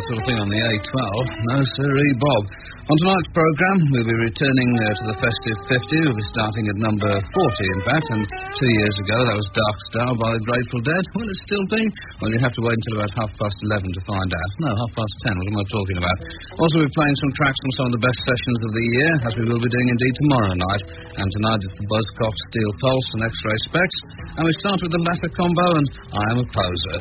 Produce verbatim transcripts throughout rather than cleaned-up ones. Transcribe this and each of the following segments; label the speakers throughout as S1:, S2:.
S1: sort of thing on the A twelve. No, sirree, Bob. On tonight's programme, we'll be returning uh, to the festive fifty. We'll be starting at number forty, in fact, and two years ago that was Dark Star by the Grateful Dead. Will it still be? Well, you have to wait until about half past eleven to find out. No, half past ten, what am I talking about? Also, we're playing some tracks from some of the best sessions of the year, as we will be doing indeed tomorrow night. And tonight it's the Buzzcock, Steel Pulse and X-Ray Specs. And we start with the latter combo and I Am a Poser.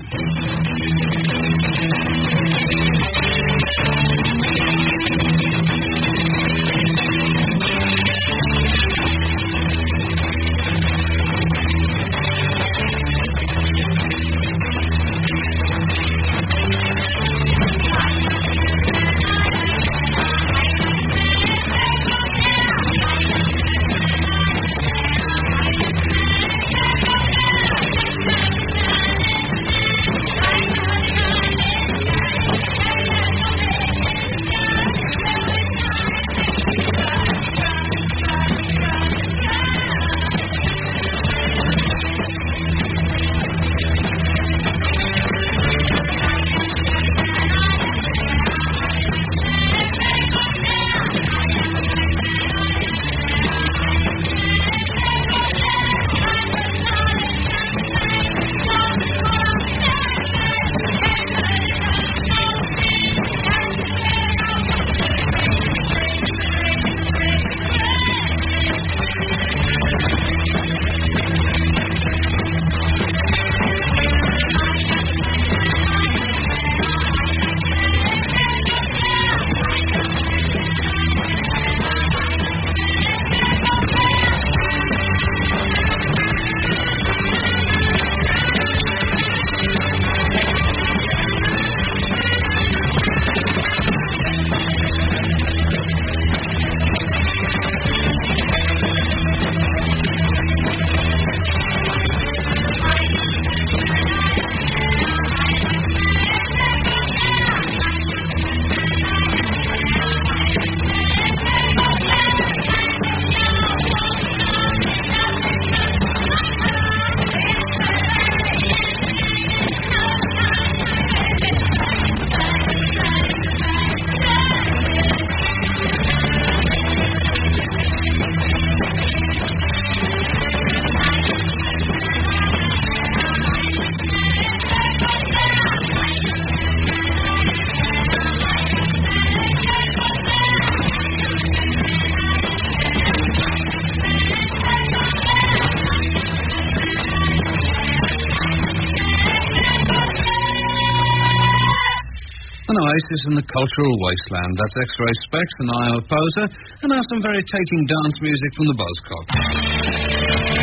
S1: Oasis in the cultural wasteland. That's X-Ray Specs and I Am a Poser, and now some very taking dance music from the Buzzcock.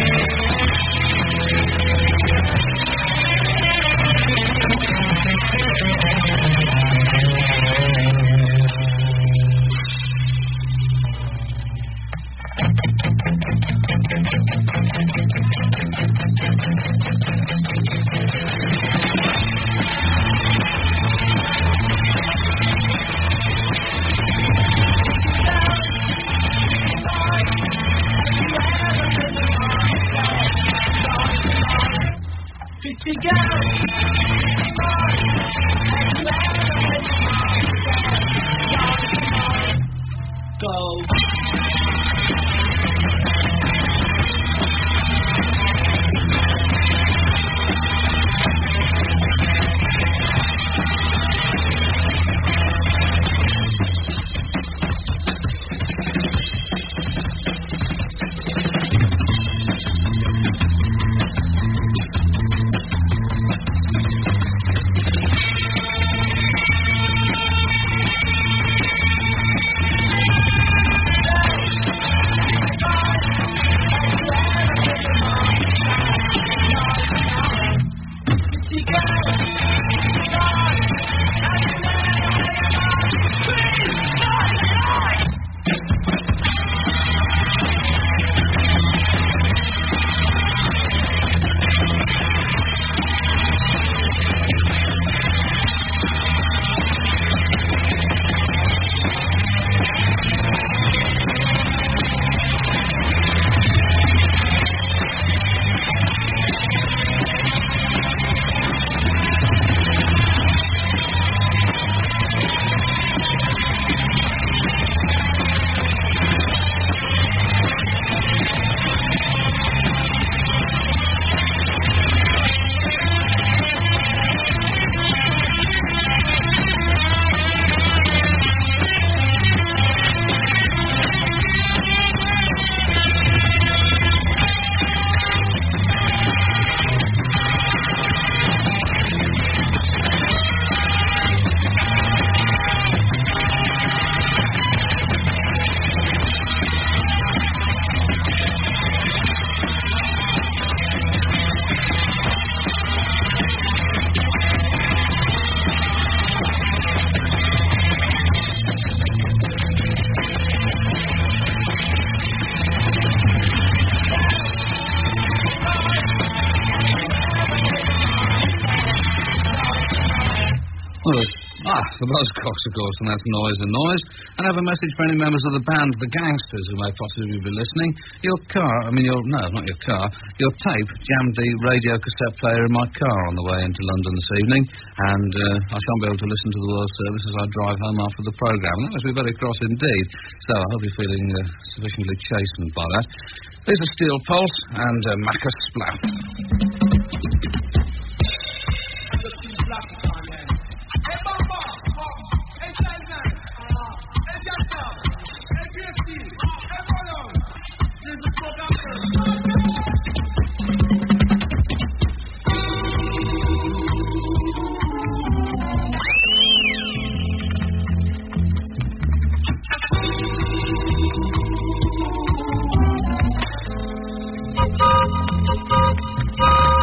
S1: the Buzzcocks, of course, and that's Noise and Noise. And I have a message for any members of the band, the Gangsters, who may possibly be listening. Your car, I mean, your, no, not your car, your tape jammed the radio cassette player in my car on the way into London this evening, and uh, I shan't be able to listen to the World Service as I drive home after the programme. That must be very cross indeed. So I hope you're feeling uh, sufficiently chastened by that. Here's a Steel Pulse and uh, Macca Splat.
S2: Thank you.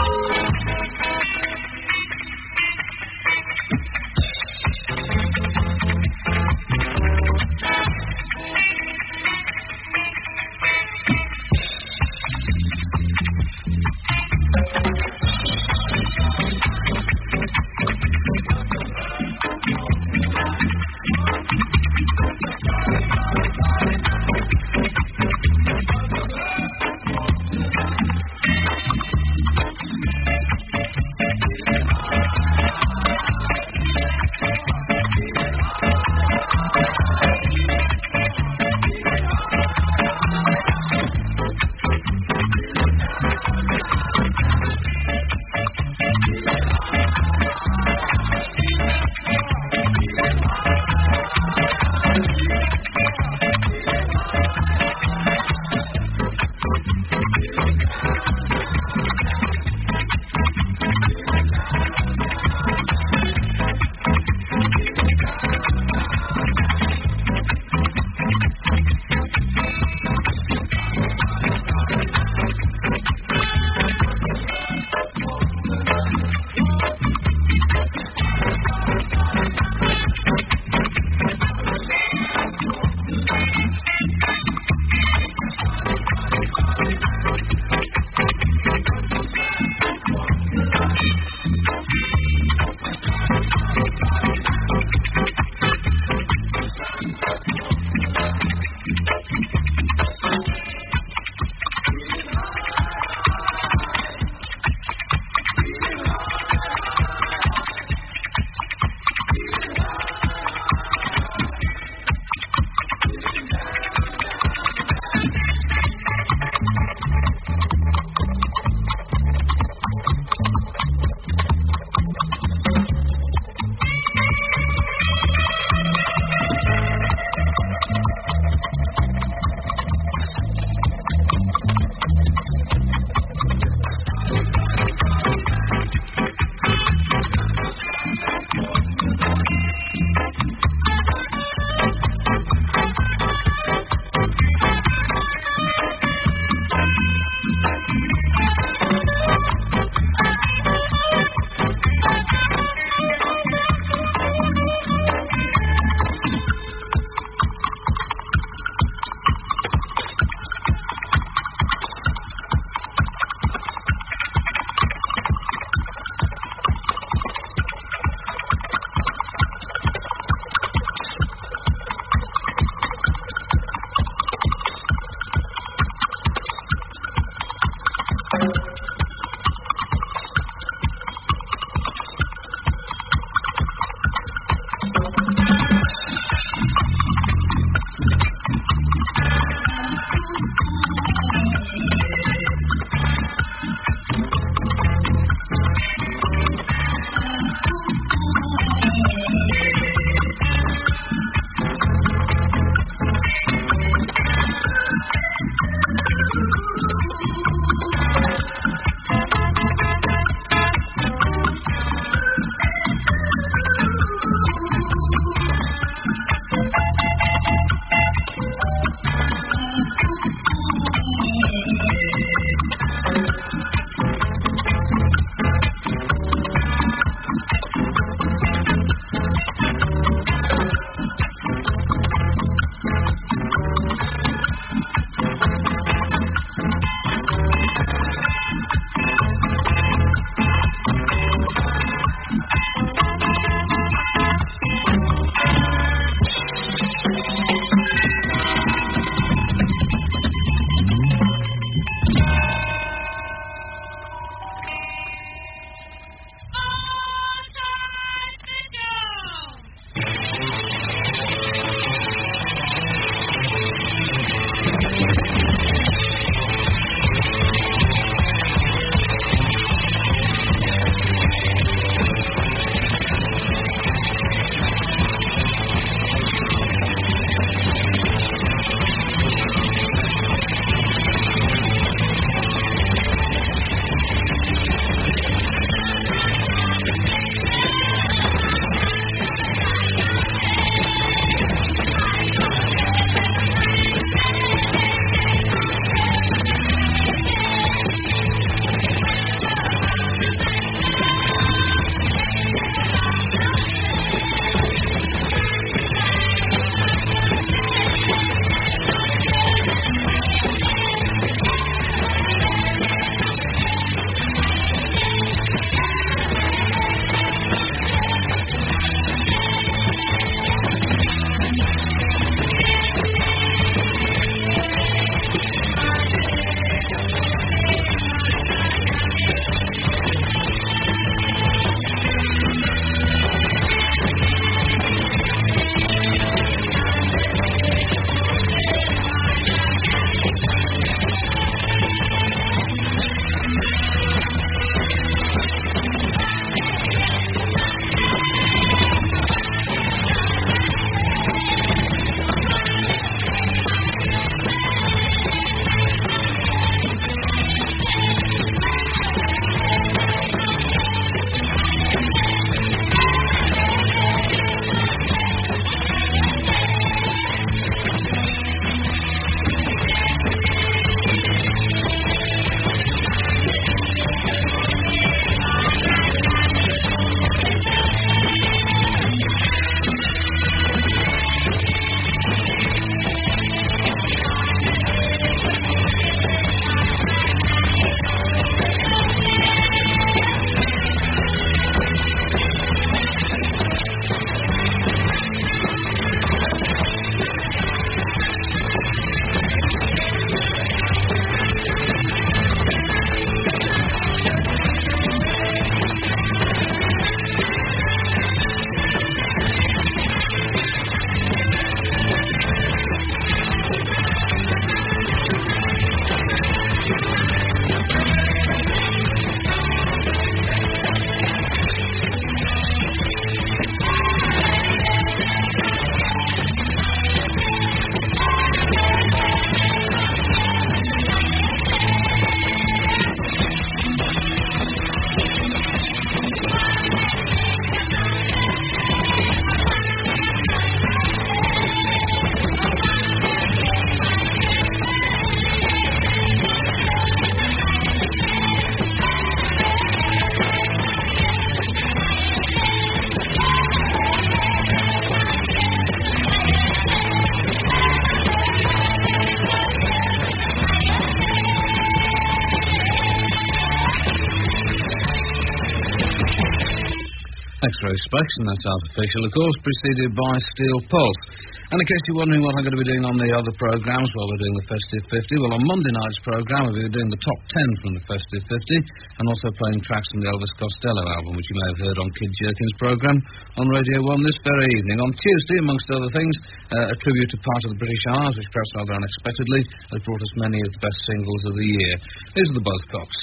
S1: X-ray specs, and that's artificial, of course, preceded by Steel Pulse. And in case you're wondering what I'm going to be doing on the other programmes while we're doing the Festive fifty, well, on Monday night's programme we'll be doing the top ten from the Festive fifty, and also playing tracks from the Elvis Costello album, which you may have heard on Kid Jerkin's programme on Radio one this very evening. On Tuesday, amongst other things, uh, a tribute to part of the British Isles, which perhaps rather unexpectedly has brought us many of the best singles of the year. These are the Buzzcocks.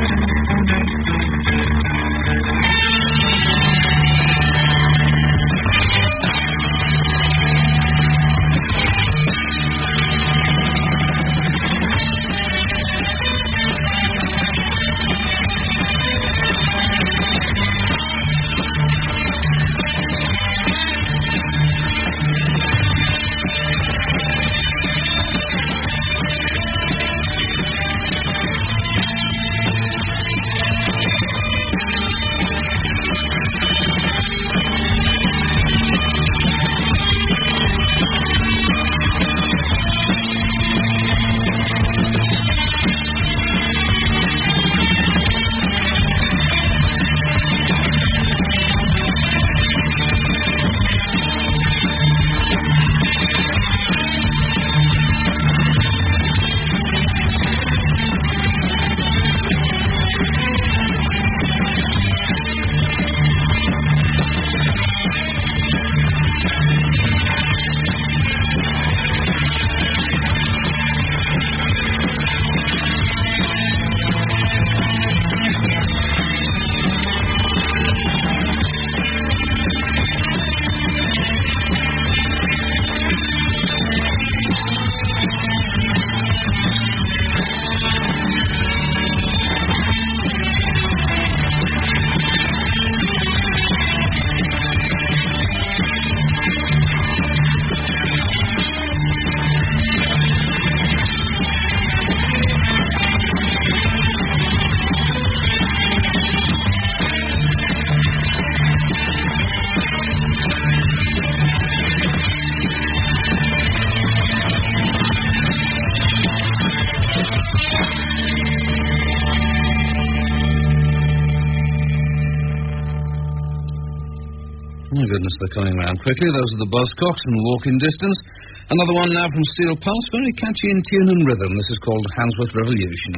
S1: My goodness, they're coming round quickly. Those are the Buzzcocks and Walking Distance. Another one now from Steel Pulse, very catchy in tune and rhythm. This is called Handsworth Revolution.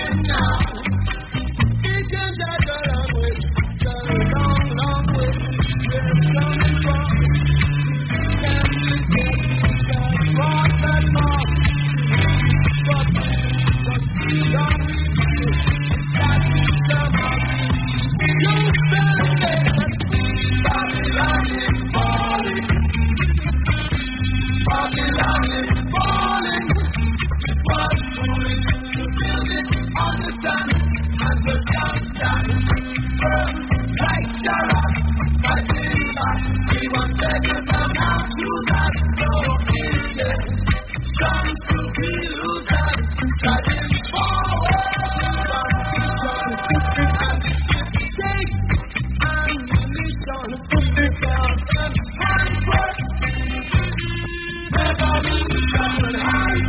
S2: Long, long way.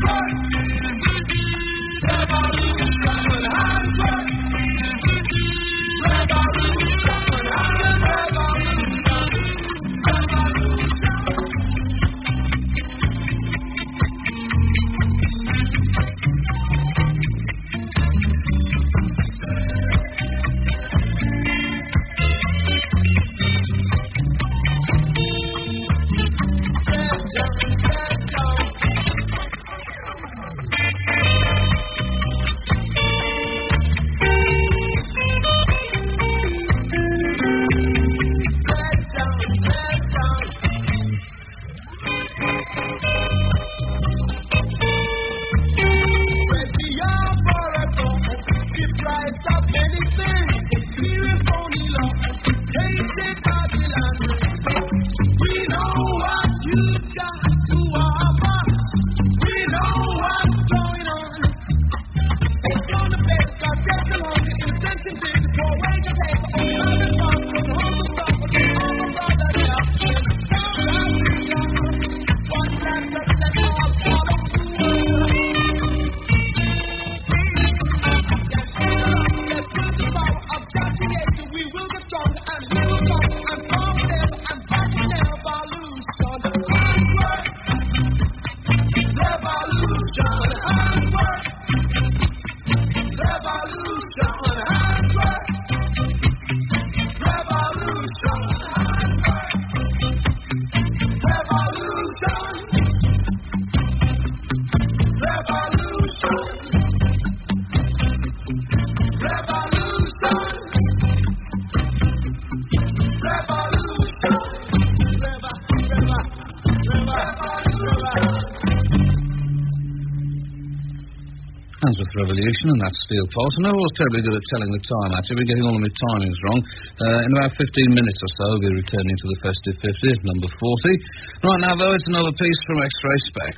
S1: Revolution, and that's Steel Pulse. I'm never always terribly good at telling the time, actually. We're getting all of my timings wrong. Uh, in about fifteen minutes or so, we'll be returning to the Festive fifty, number forty. Right now, though, it's another piece from X-Ray Spex.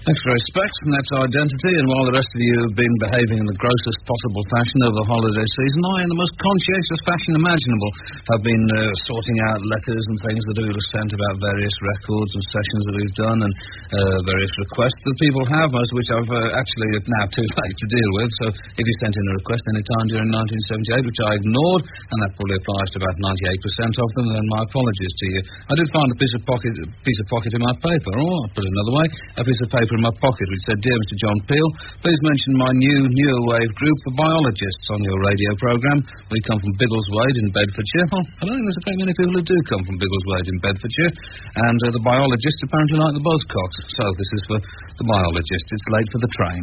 S1: Extra respect, and that's identity, and while the rest of you have been behaving in the grossest possible fashion over the holiday season, I, in the most conscientious fashion imaginable, have been uh, sorting out letters and things that people have sent about various records and sessions that we've done, and uh, various requests that people have, most of which I've uh, actually now too late to deal with. So if you sent in a request any time during nineteen seventy-eight, which I ignored, and that probably applies to about ninety-eight percent of them, then my apologies to you. I did find a piece of pocket, piece of pocket in my paper, or I'll put it another way, a piece of paper in my pocket which said, "Dear Mister John Peel, please mention my new newer wave group, the Biologists, on your radio programme. We come from Biggleswade in Bedfordshire." Well, I don't think there's a great many people who do come from Biggleswade in Bedfordshire, and uh, the Biologists apparently like the Buzzcocks. So this is for the Biologists. It's late for the train.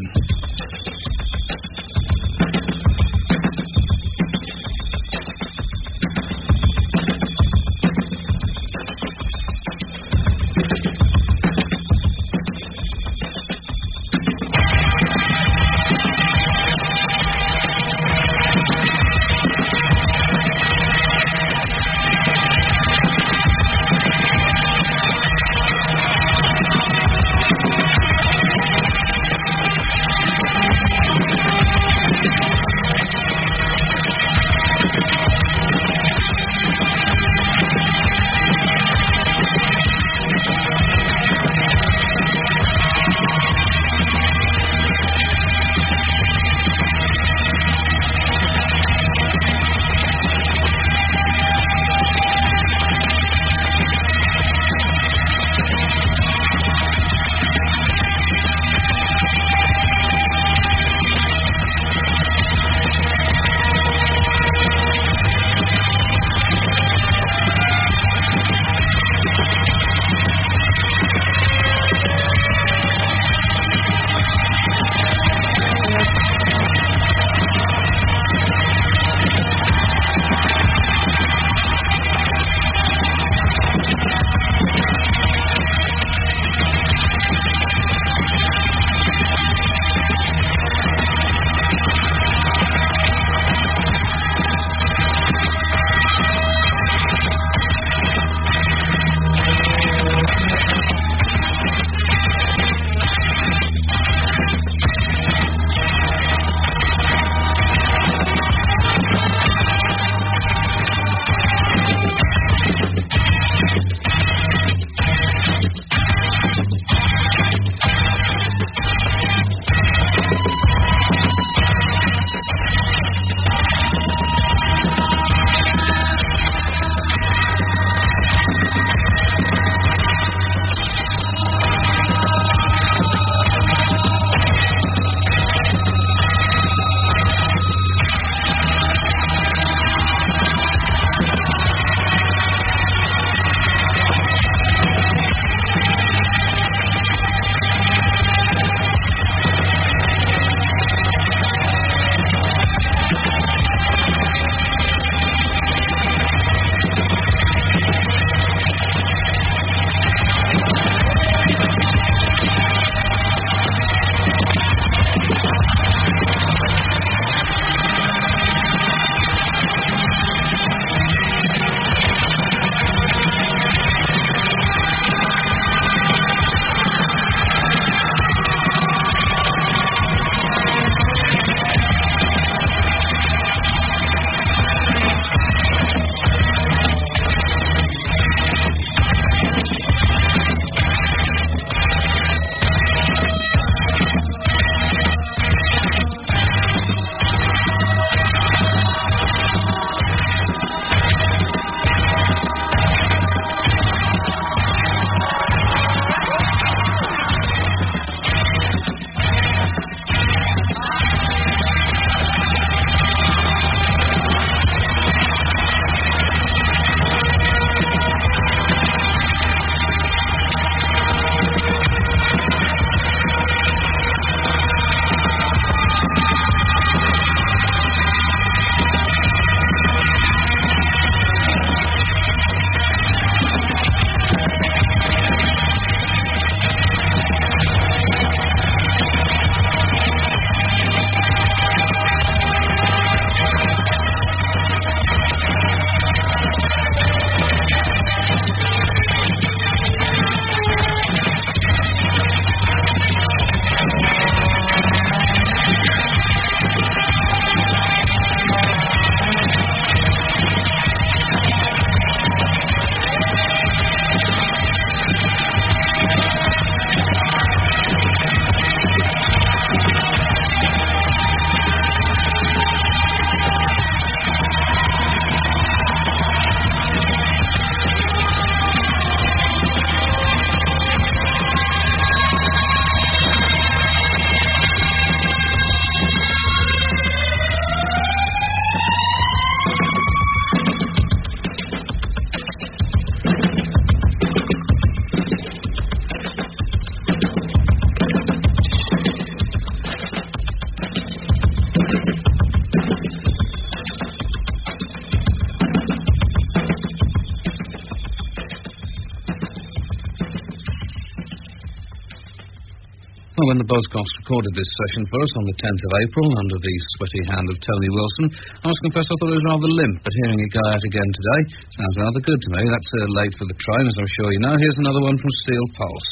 S1: Well, when the Buzzcocks recorded this session for us on the tenth of April, under the sweaty hand of Tony Wilson, I must confess I thought it was rather limp, but hearing it go out again today sounds rather good to me. That's uh, late for the train, as I'm sure you know. Here's another one from Steel Pulse.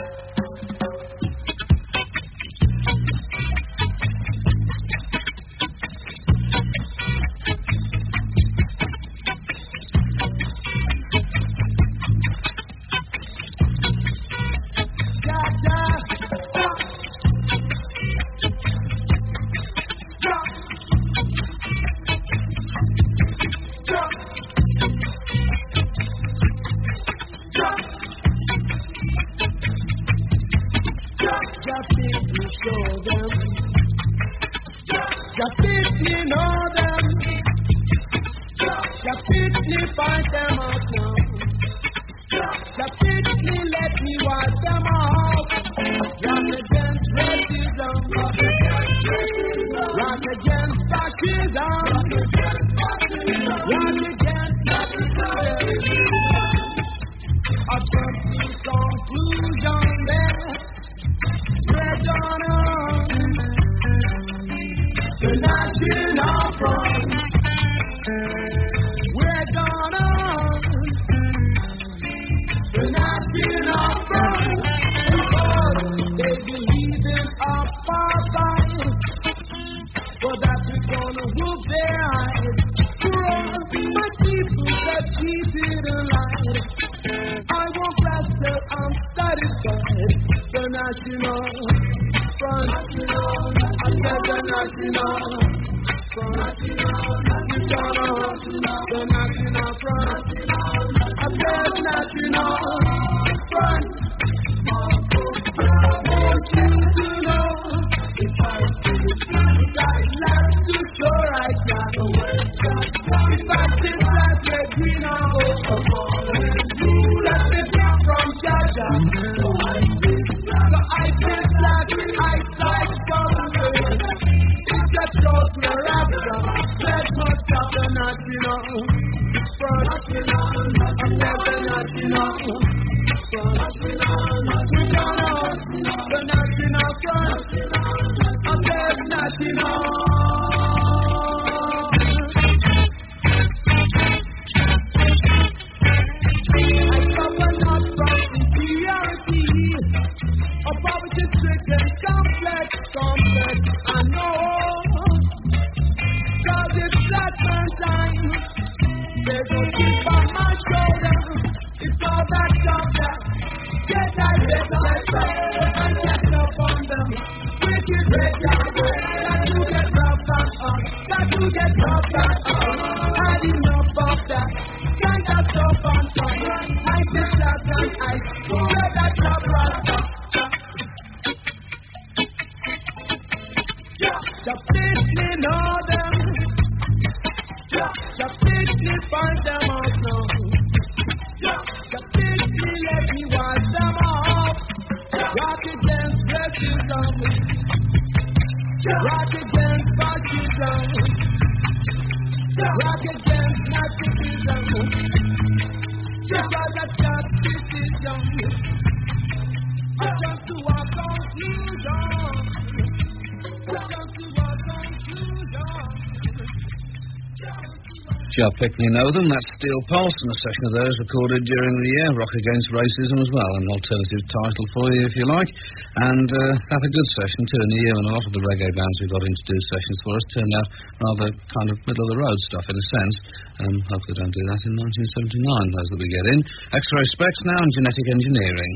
S1: I pickly know them. That's Steel Pulse, and a session of theirs recorded during the year, Rock Against Racism as well, an alternative title for you if you like. And uh, that's a good session too, in the year when a lot of the reggae bands we got in to do sessions for us turned out rather kind of middle-of-the-road stuff in a sense. Um, hope they don't do that in nineteen seventy-nine, those that we get in. X-Ray Specs now and Genetic Engineering.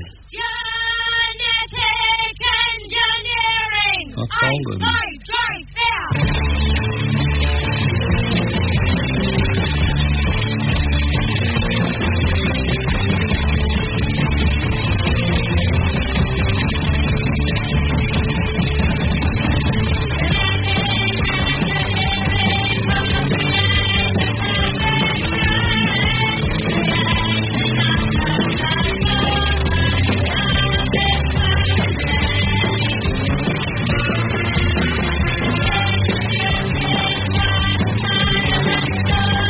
S2: Genetic Engineering!
S1: I told them.
S2: I drive there!
S3: Thank you.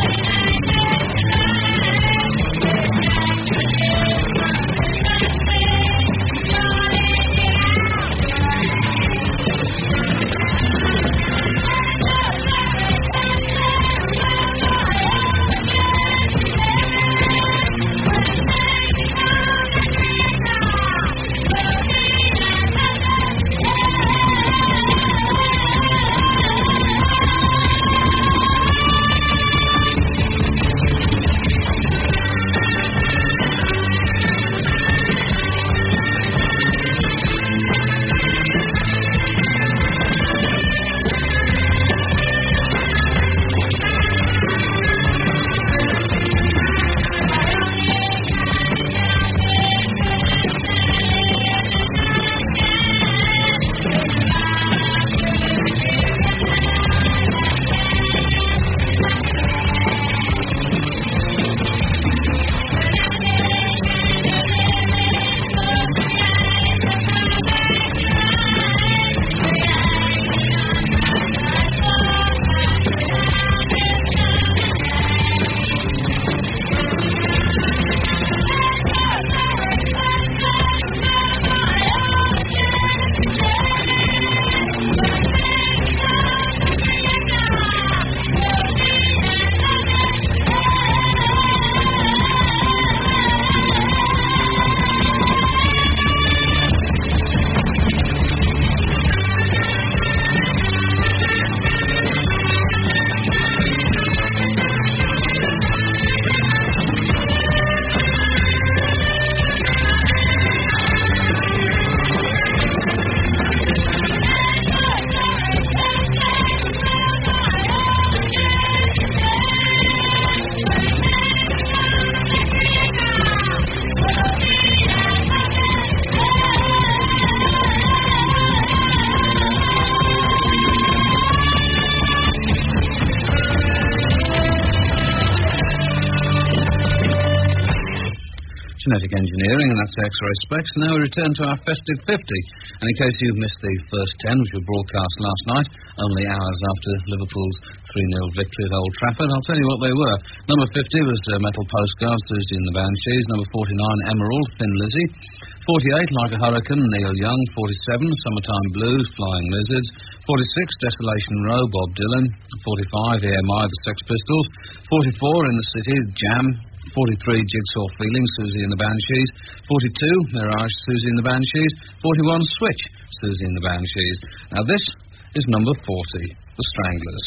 S1: Magnetic Engineering, and that's X-Ray Specs. Now we return to our Festive fifty. And in case you've missed the first ten, which were broadcast last night, only hours after Liverpool's three nil victory at Old Trafford, I'll tell you what they were. Number fifty was uh, Metal Postcard, Susie and the Banshees. Number forty-nine, Emerald, Thin Lizzy. forty-eight, Like a Hurricane, Neil Young. forty-seven, Summertime Blues, Flying Lizards. forty-six, Desolation Row, Bob Dylan. forty-five, E M I, the Sex Pistols. forty-four, In the City, Jam. forty-three, Jigsaw Feeling, Susie and the Banshees. forty-two, Mirage, Susie and the Banshees. forty-one, Switch, Susie and the Banshees. Now this is number forty, The Stranglers.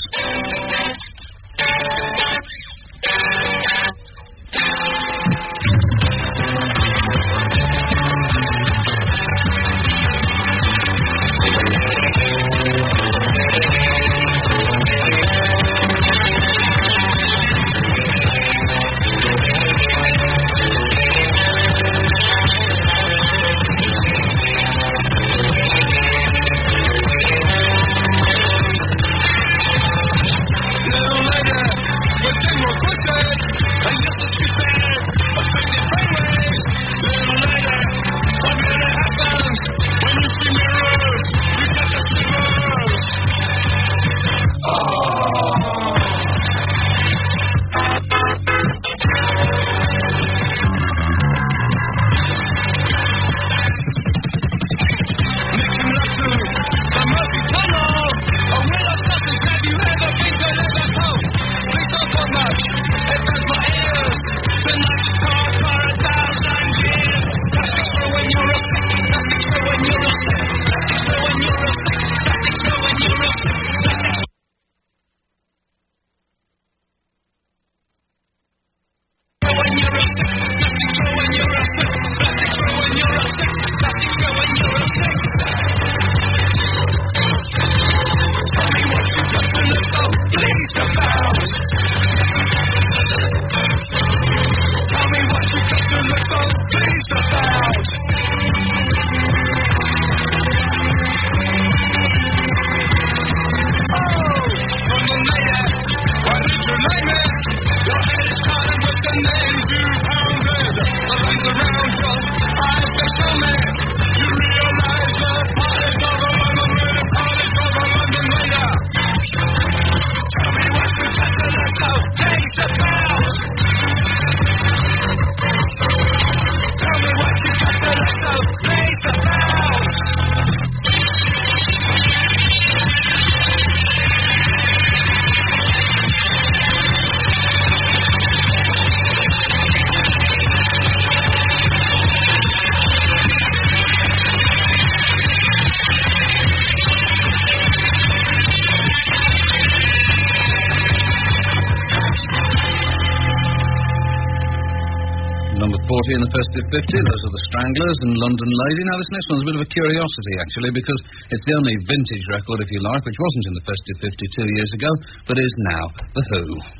S1: forty in the Festive fifty, those are the Stranglers and London Lady. Now, this next one's a bit of a curiosity, actually, because it's the only vintage record, if you like, which wasn't in the Festive fifty two years ago, but is now The Who.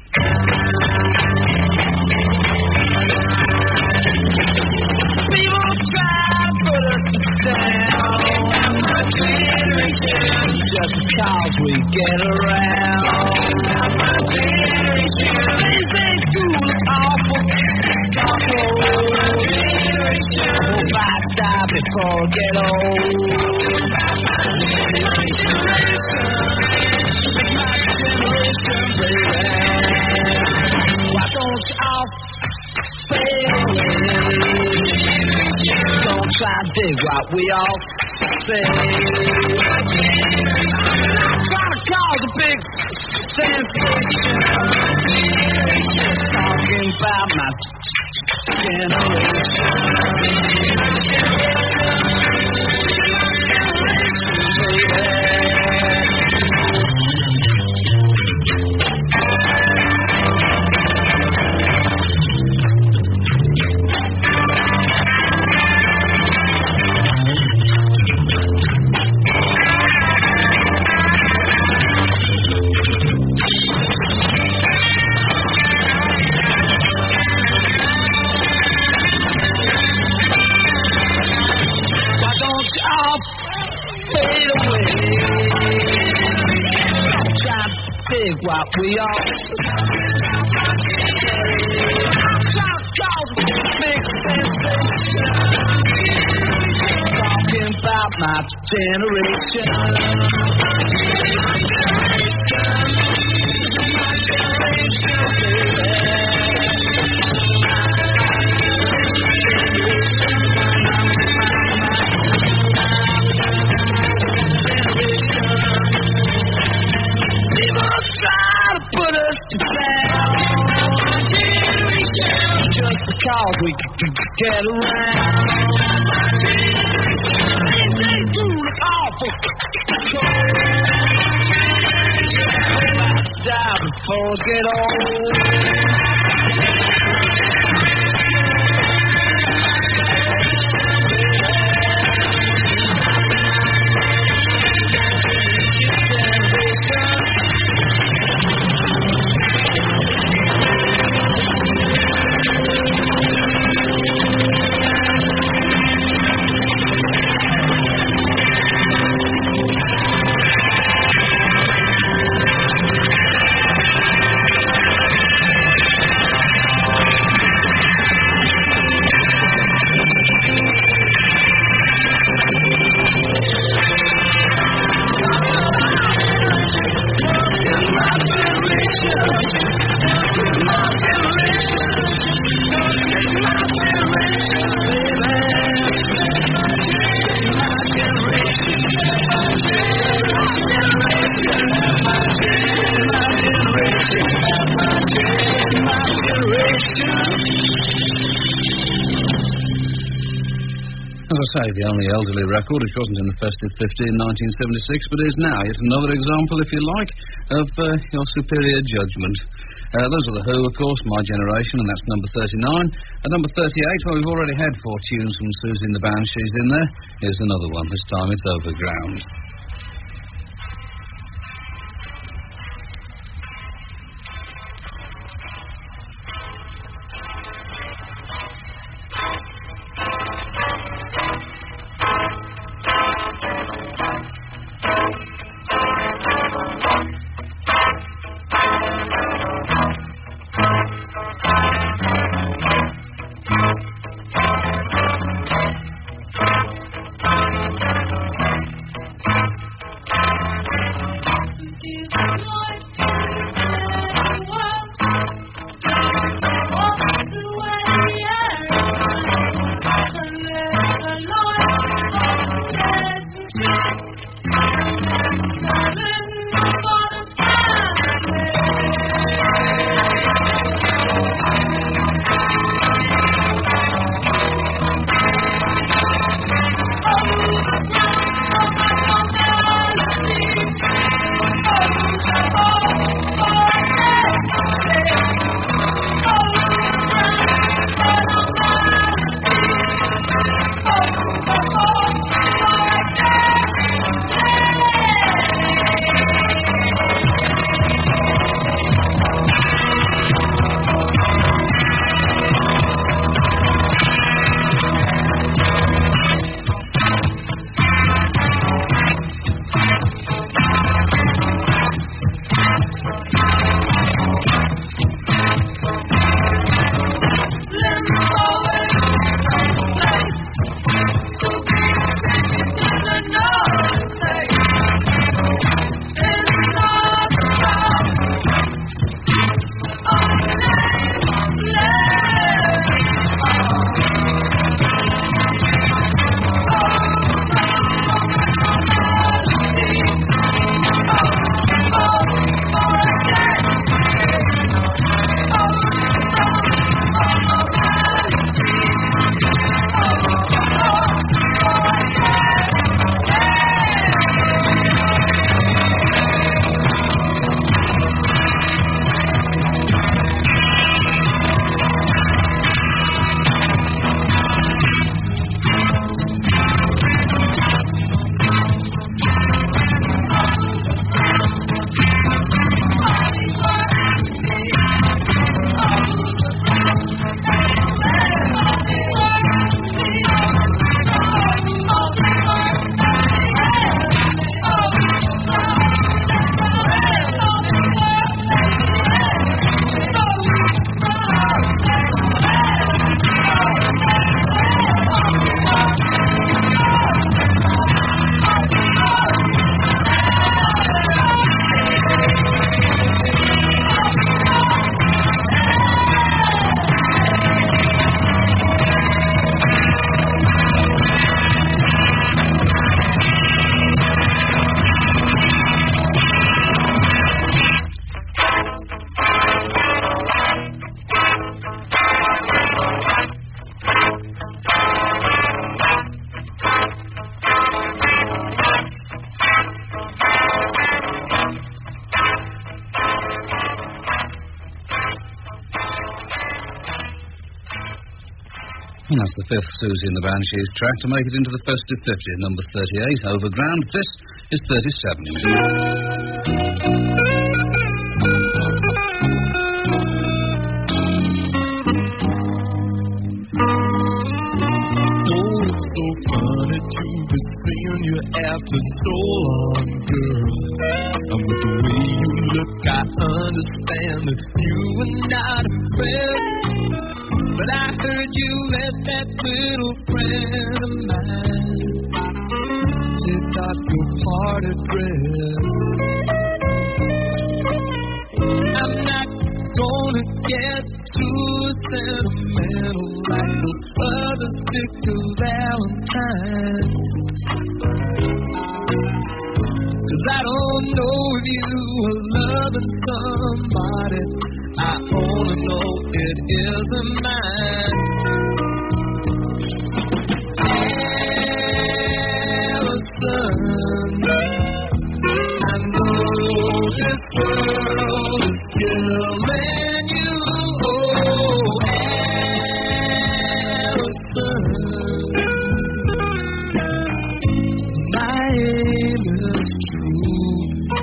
S3: People try to put us down, just because we get around. These ain't cool, awful, awful. Hope I die before I get old. My generation, baby. Why don't you all fade away? Don't try to dig what we all say. Trying to cause a big sensation. Talking about my what we all try to cause a big sensation. my generation. People try to put us down, just because we c- c- get around. They do look awful. Die before I get old.
S1: As I say, the only elderly record which wasn't in the Festive fifty in nineteen seventy-six, but is now yet another example, if you like, of uh, your superior judgment. Uh, those are the Who, of course, My Generation, and that's number thirty-nine. At number thirty-eight, well, we've already had four tunes from Susie and the Banshees in there. Here's another one. This time it's Overground. and that's the fifth Susie and the Banshees track to make it into the festive fifty at number thirty-eight, Overground. This is thirty-seven.
S4: Seeing you after so long, girl. And with the way you look, I understand that you are not a friend. But I heard you let that little friend of mine take off your party dress. I'm not gonna get too sentimental like those other sticker valentines. Cause I don't know if you are loving somebody. I only know it isn't mine. Allison, I know this world is killing you. Oh, Allison, my aim is true.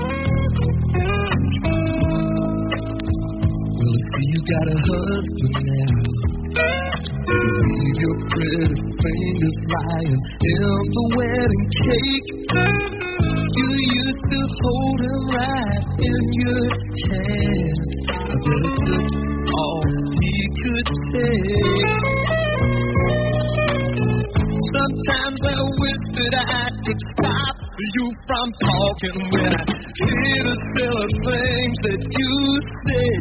S4: Well, I see you got a husband now. Leave your pretty fingers lying in the wedding cake. You used to hold him right in your hand. I bet it took all he could take. Sometimes I wish that I could stop you from talking when I hear the silly things that you say.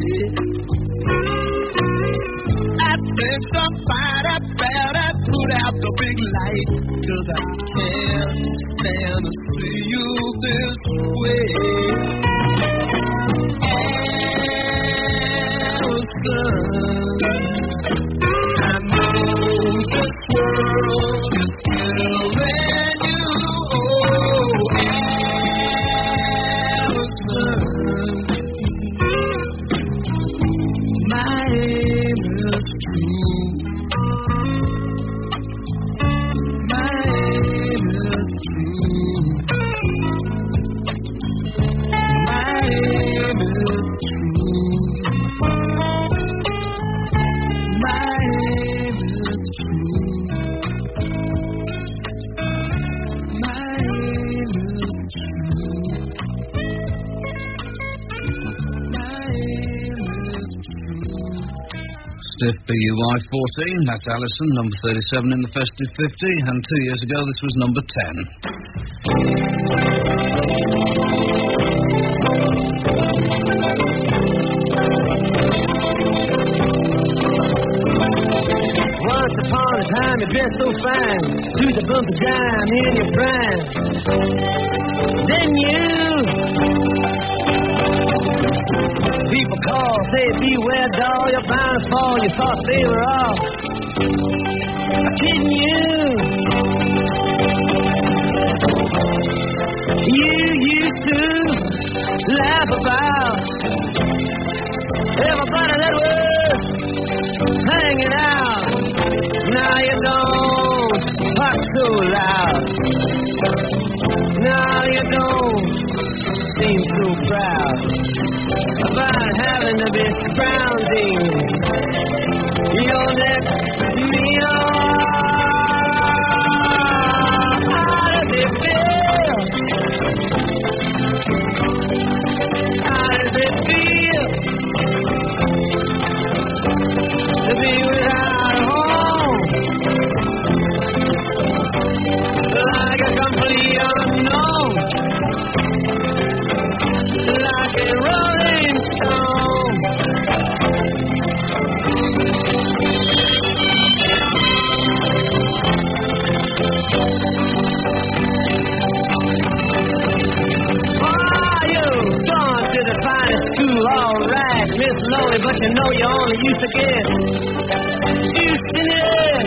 S4: I think somebody better put out the big light, cause I can't stand to see you this way. Allison, I know this world is killing you. Oh, Allison, my aim is true. My aim is true. My aim is true. My aim is true. My aim is true. My aim is true.
S1: Stiff B U I fourteen, that's Alison, number thirty-seven in the festive fifty, and two years ago this was number ten.
S3: Once upon a time you dressed so fine, to the bump of time in your prime. Then you, people call, say beware doll, you're bound to fall, you thought they were all kidding you. You used to laugh about everybody that was hanging out. Now you don't talk so loud. Now you don't seem so proud about having to be scrounging your next meal. How does it feel? How does it feel to be without a home? Like a complete unknown, like a rolling stone. Oh, you've gone to the finest school, all right, Miss Lonely, but you know you only used to get Houston in.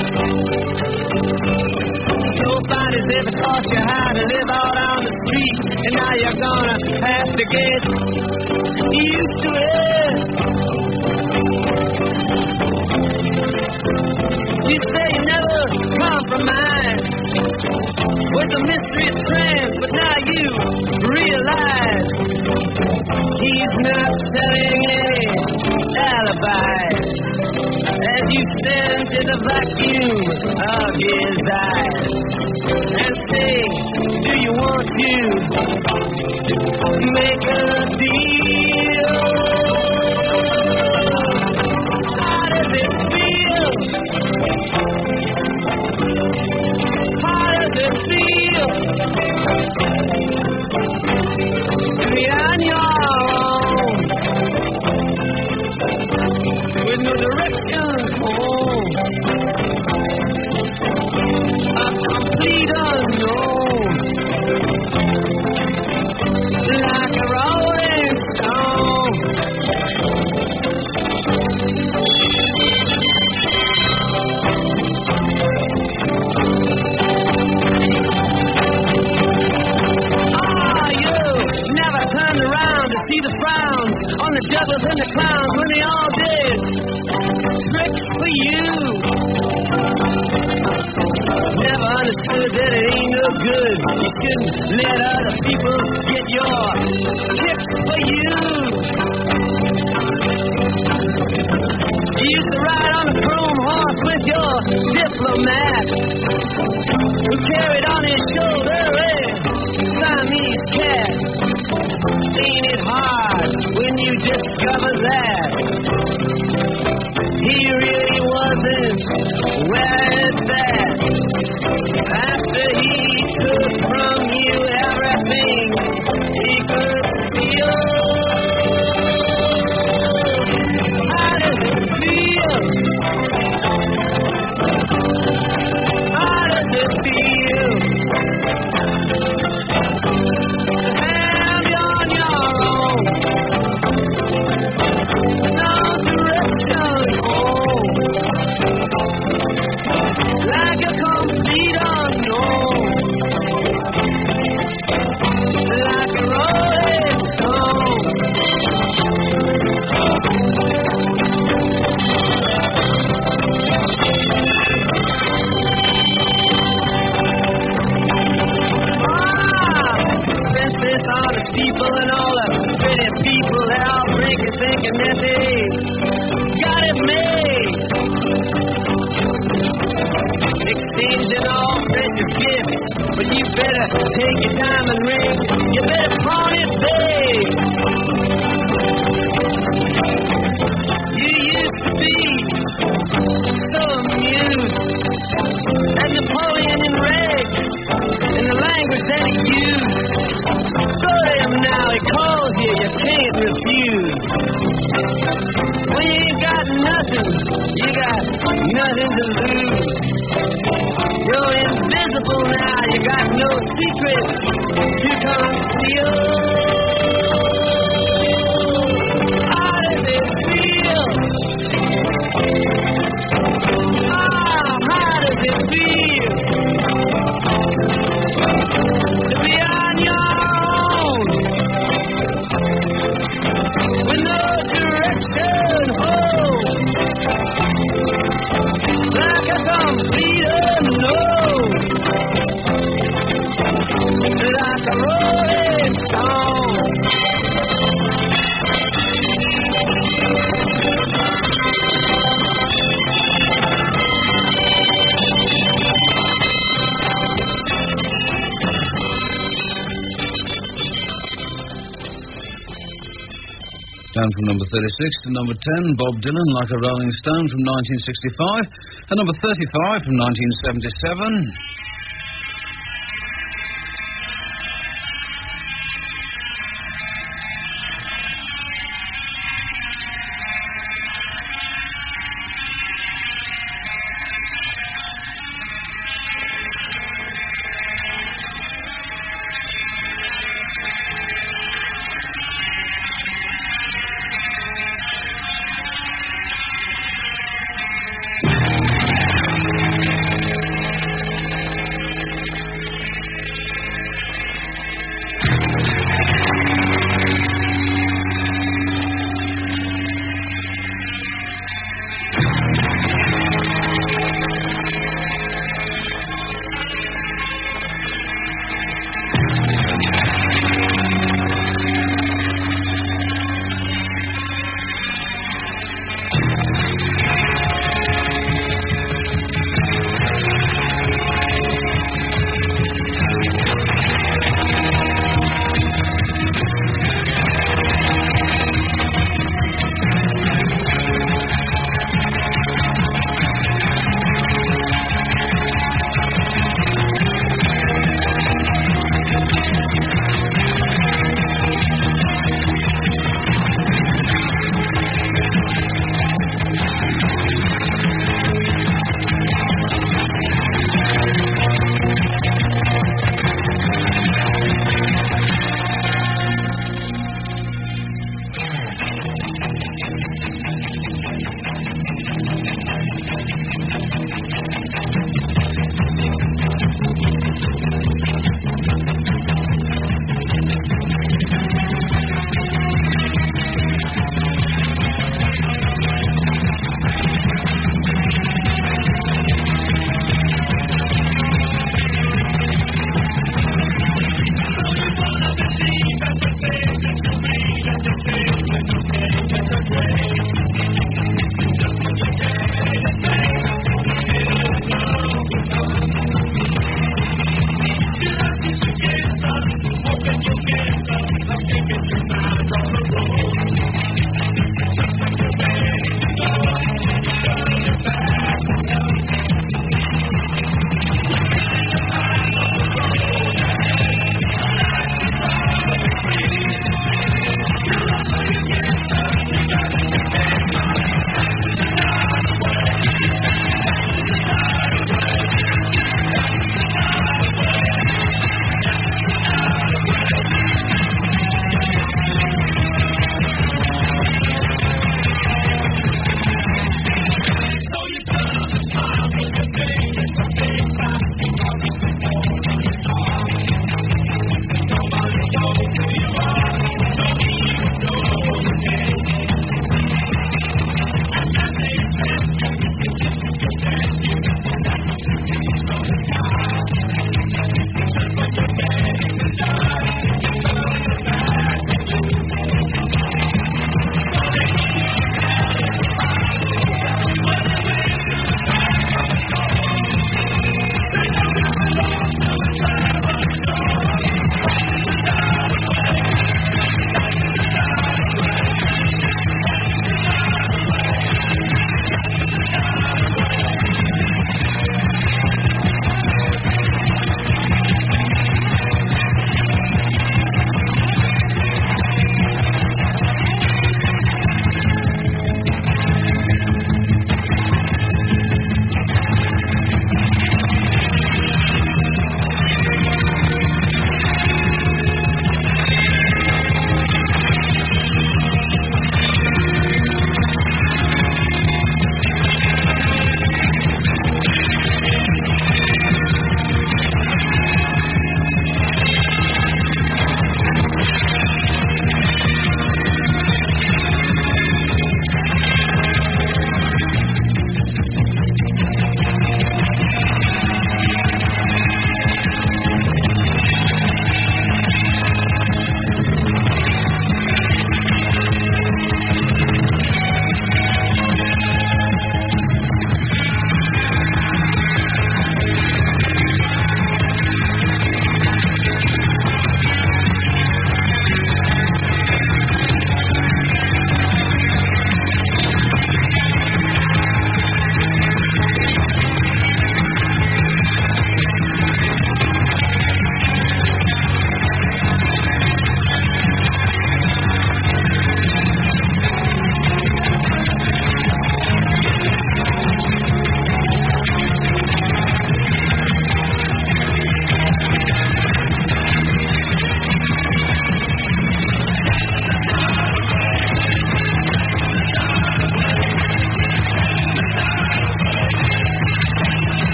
S3: Nobody's ever taught you how to live out on the street, and now you're gonna have to get used to it. You say you never compromise with the mystery of trance, but now you realize he's not selling any alibis as you stare into the vacuum of his eyes and say, do you want to make a deal? How does it feel? How does it feel to be on your own with no direction home? A complete unknown, like a rolling stone. Ah, you never turned around to see the frowns on the jugglers and the clowns when they all did tricks for you. Never understood that it ain't no good. You shouldn't let other people get your kicks for you. You used to ride on a chrome horse with your diplomat, who carried on his shoulder a Siamese cat. Ain't it hard when you discover that he really wasn't where it's at? After he took from you everything he could steal. How does it feel? How does it feel to have you on your own? No direction home, like a complete unknown, like a rolling stone. Ah, senseless honest people and all the pretty people, they all drinking, thinking that they got it made. Exchanging all precious gifts, but you better take your time and ring. You better pawn it, babe. You used to be so amused at Napoleon and Rex and the language that he used. Go to him now, he calls you, you can't refuse. When you ain't got nothing, you got nothing to lose. You're invisible now, you got no secrets to conceal. How does it feel? Ah, how does it feel to be on your own with no direction home, like a complete unknown, like a rolling stone.
S1: Down from number thirty-six to number ten, Bob Dylan, Like a Rolling Stone from nineteen sixty-five, and number thirty-five from nineteen seventy-seven.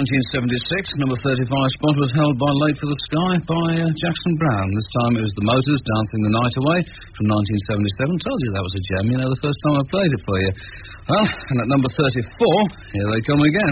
S1: nineteen seventy-six, number thirty-five spot was held by Late for the Sky by uh, Jackson Browne. This time it was the Motors, Dancing the Night Away from nineteen seventy-seven. Told you that was a gem, you know, the first time I played it for you. Well, and at number thirty-four, here they come again.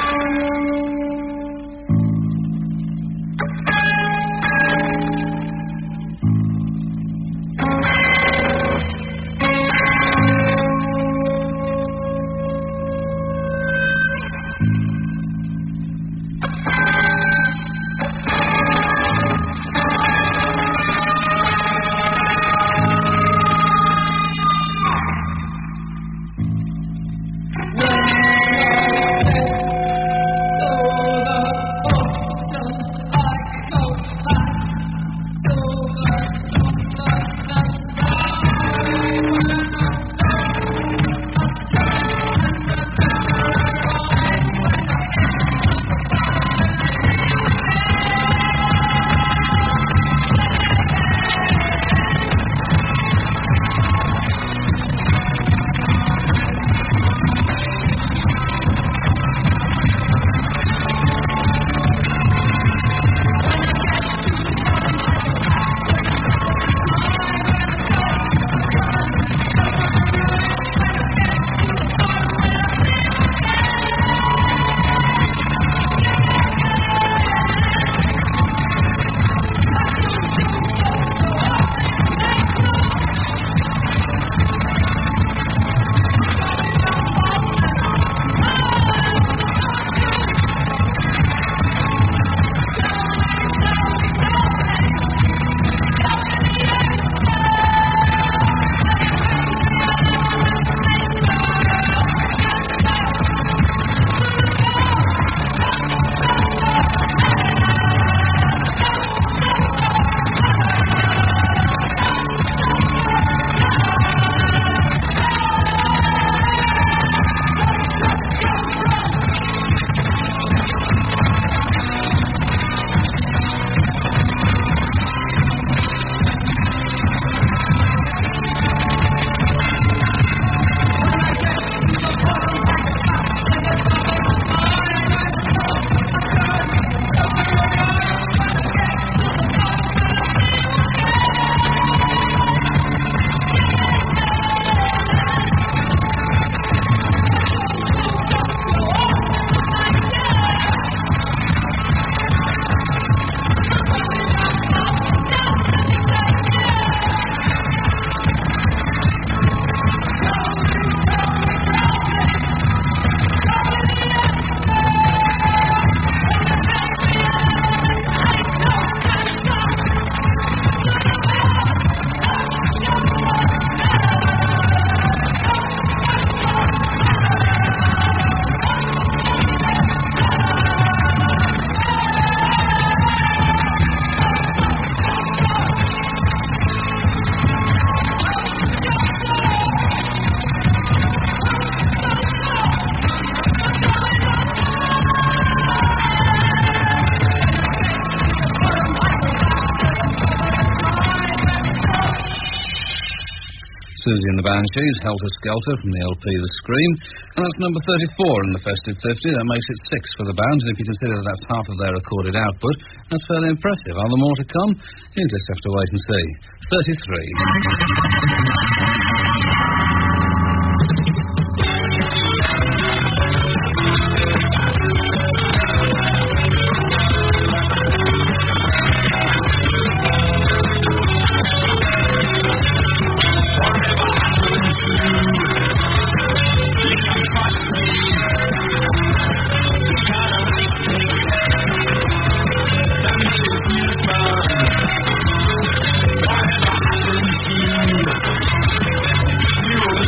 S1: Susie and the Banshees, Helter Skelter from the L P The Scream. And that's number thirty-four in the Festive fifty. That makes it six for the band. And if you consider that that's half of their recorded output, that's fairly impressive. Are there more to come? You just have to wait and see. thirty-three.
S4: You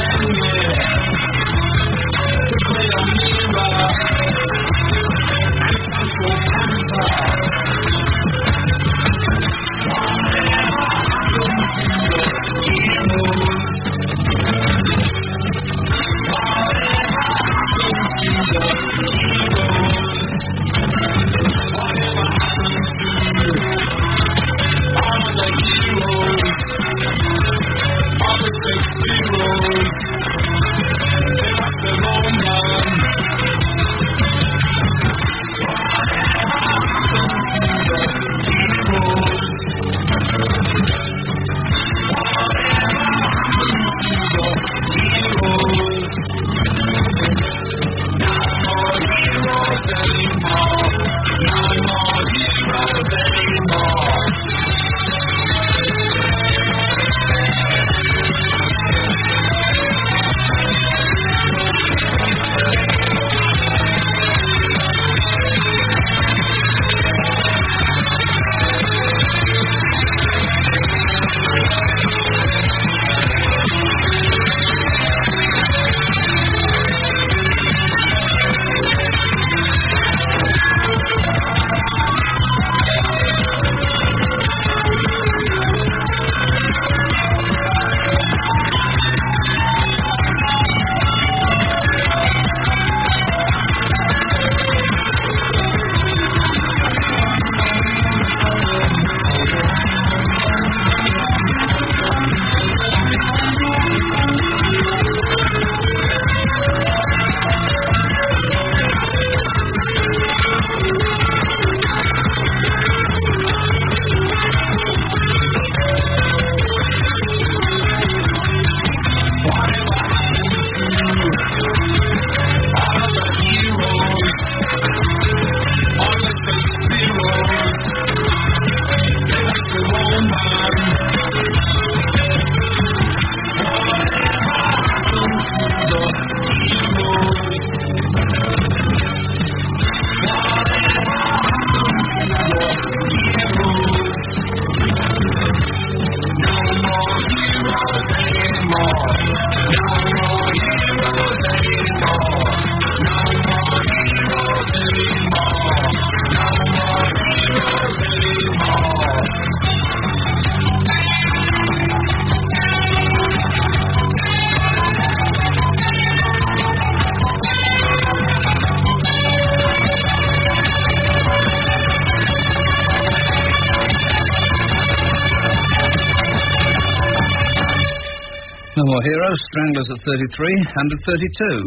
S1: more heroes. Stranglers at thirty-three and at thirty-two.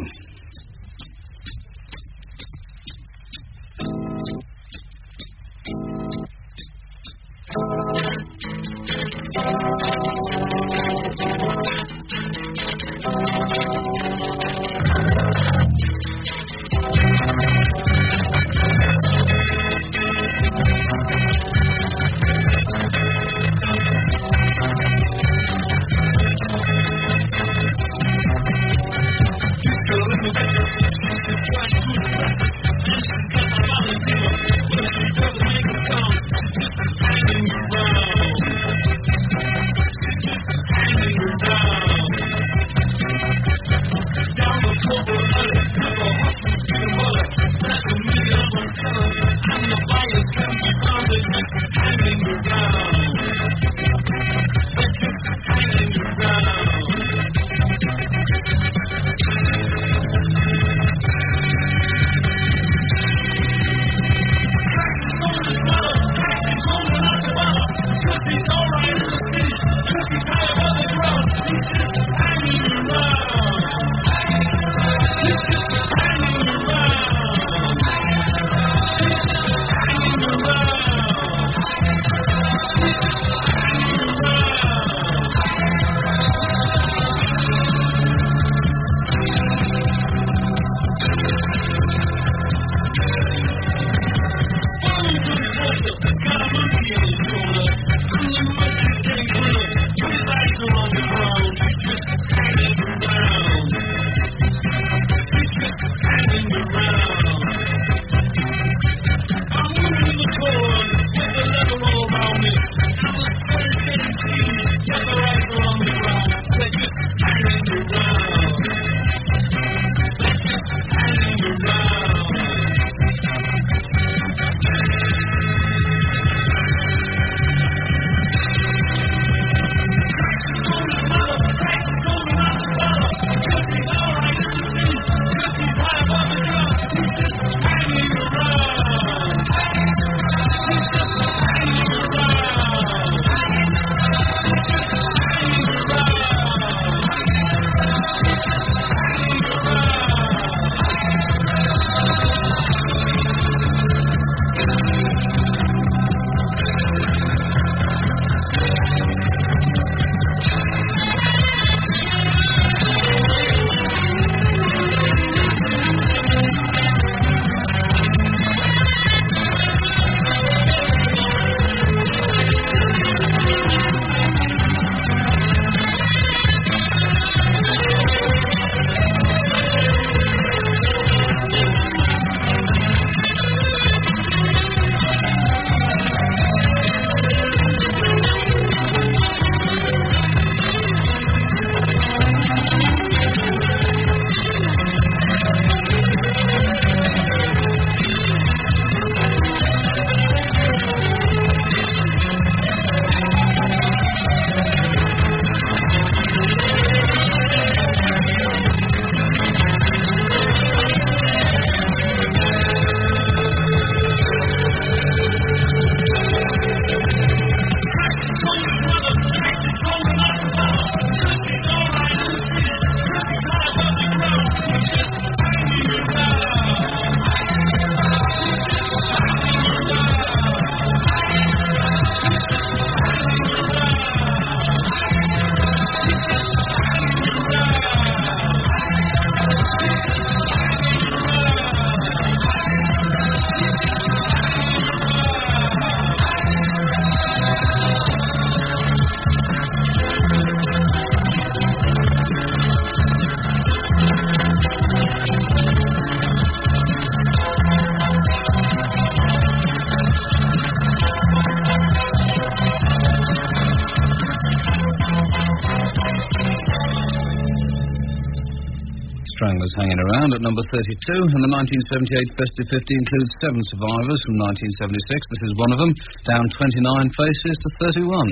S5: Stranglers hanging around at number thirty-two, and the nineteen seventy-eight Festive fifty includes seven survivors from nineteen seventy-six. This is one of them, down twenty-nine places to thirty-one.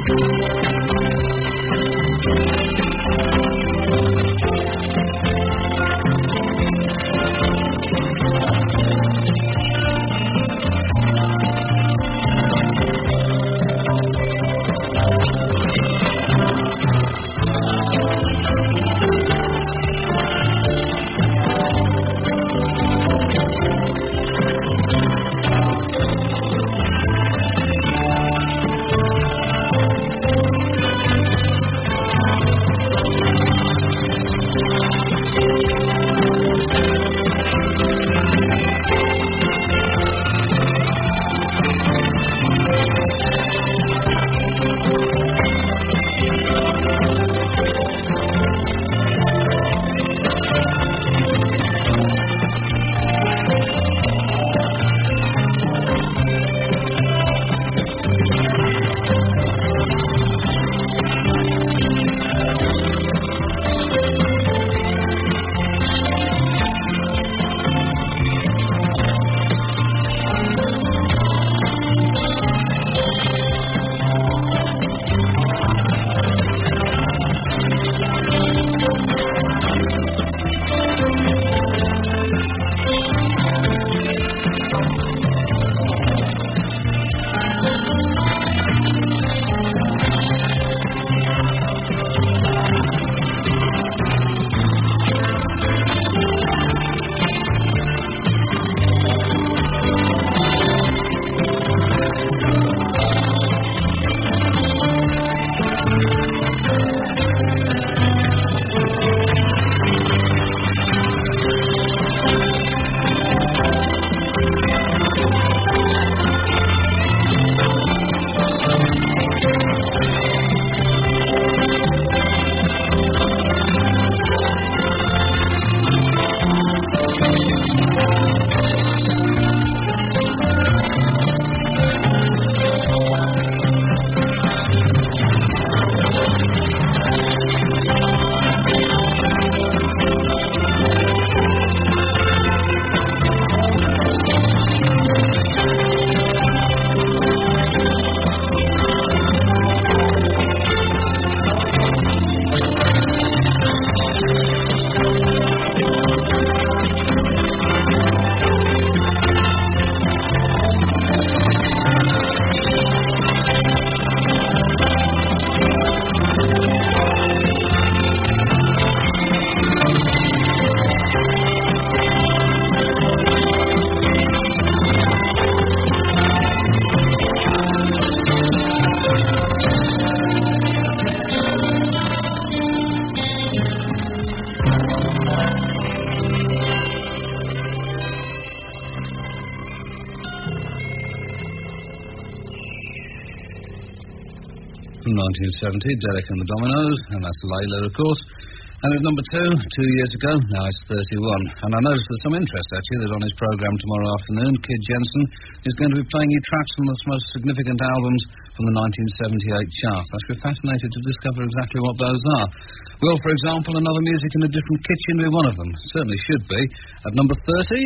S5: from nineteen seventy, Derek and the Dominoes, and that's Layla, of course. And at number two, two years ago, now it's thirty-one. And I noticed there's some interest, actually, that on his programme tomorrow afternoon, Kid Jensen is going to be playing you tracks from the most significant albums from the nineteen seventy-eight charts. I should be fascinated to discover exactly what those are. Well, for example, Another Music in a Different Kitchen will be one of them. Certainly should be. At number thirty...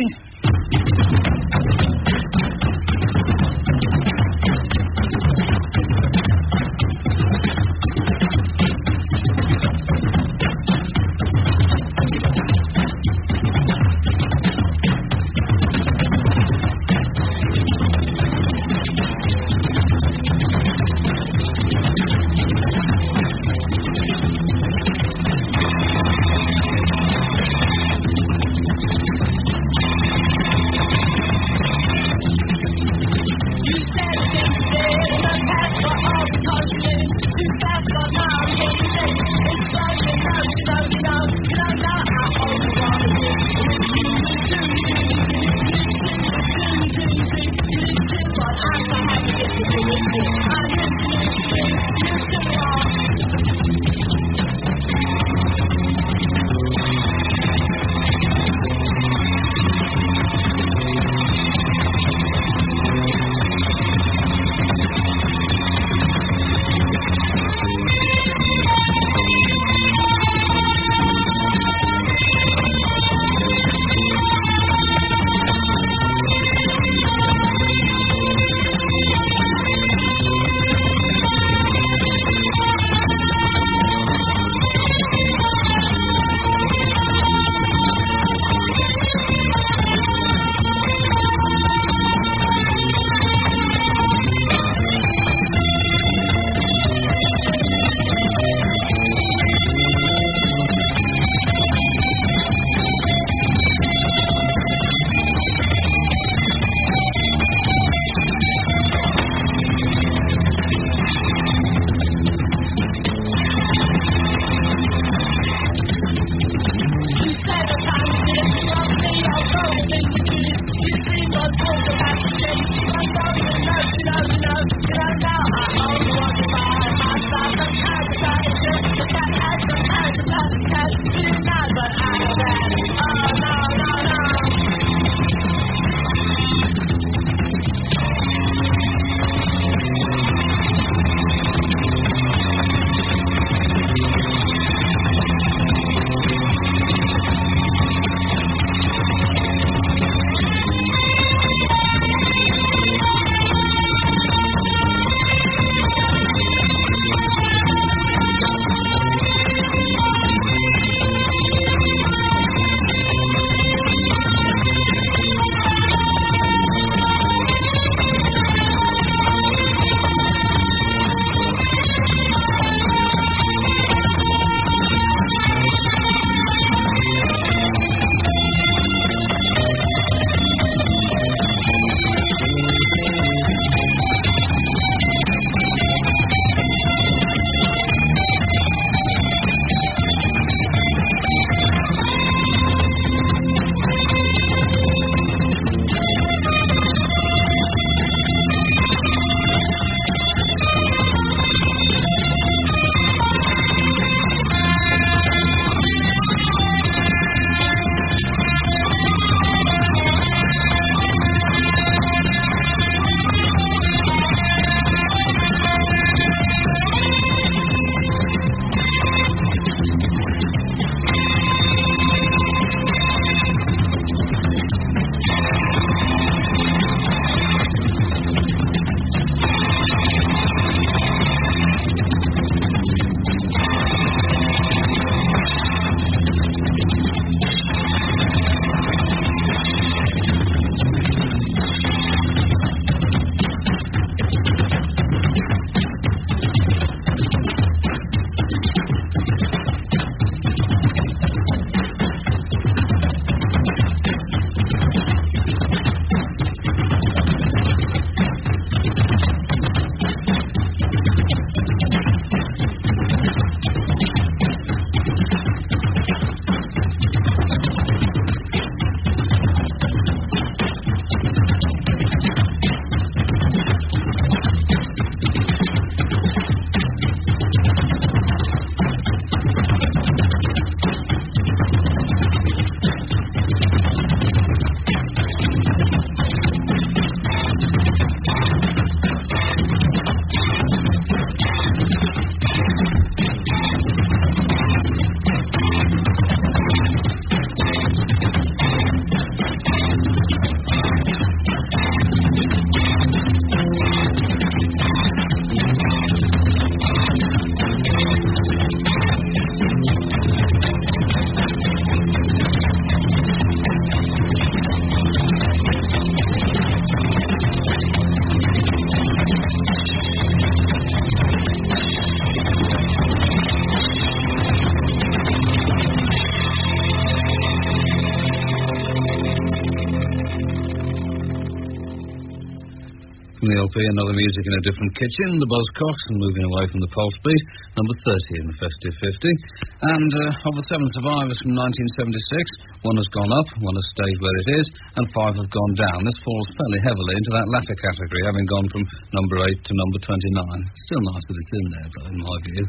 S5: L P, Another Music in a Different Kitchen, the Buzzcocks, and Moving Away from the Pulse Beat, number thirty in the Festive fifty. And uh, of the seven survivors from nineteen seventy-six, one has gone up, one has stayed where it is, and five have gone down. This falls fairly heavily into that latter category, having gone from number eight to number twenty-nine. Still nice that it's in there, though, in my view.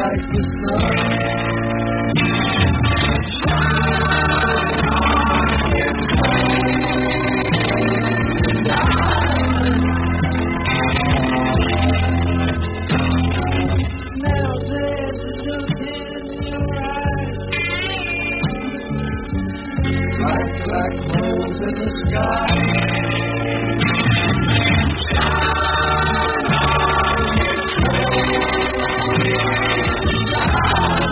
S4: like the sun. Now there's a look in your eyes, like black holes in the sky. Shine on,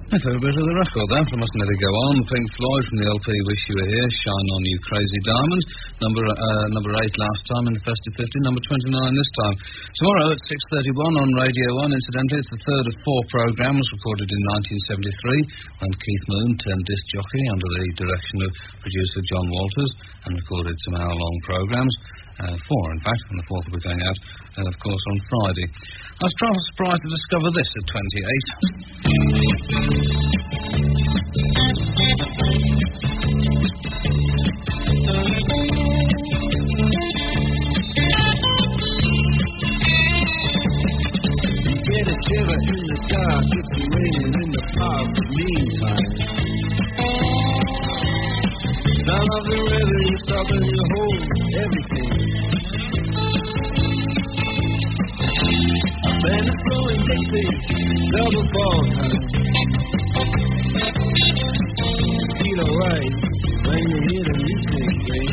S1: My favourite bit of the record, that. I must let it go on. Pink Floyd from the L P Wish You Were Here, Shine On You Crazy Diamond. Number uh, number eight last time in the Festive fifty, number twenty-nine this time. Tomorrow at six thirty-one on Radio one, incidentally, it's the third of four programmes recorded in nineteen seventy-three, when Keith Moon turned disc jockey under the direction of producer John Walters and recorded some hour-long programmes. Uh, four, in fact, and the fourth will be going out, uh, of course, on Friday. I was rather surprised to discover this at twenty-eight.
S4: You get a shiver in the dark, it's raining in the park, meantime. Down of the river, you stop and you hold everything. A band is blowing Dixie, double fall time. You feel alright when you hear the music ring.